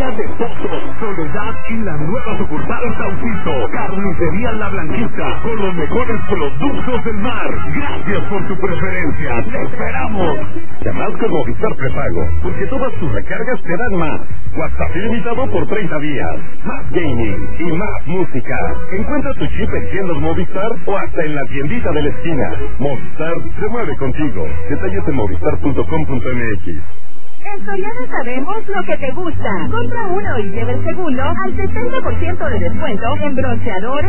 Carnicería de Pozo, Soledad y la nueva sucursal Saucito. Carnicería La Blanquita, con los mejores productos del mar. Gracias por tu preferencia. ¡Te esperamos! Llama con Movistar Prepago, porque todas tus recargas te dan más. WhatsApp ilimitado por 30 días. Más gaming y más música. Encuentra tu chip en tiendas Movistar o hasta en la tiendita de la esquina. Movistar se mueve contigo. Detalles en movistar.com.mx. En Soriana sabemos lo que te gusta. Compra uno y lleva el segundo al 70% de descuento en bronceadores,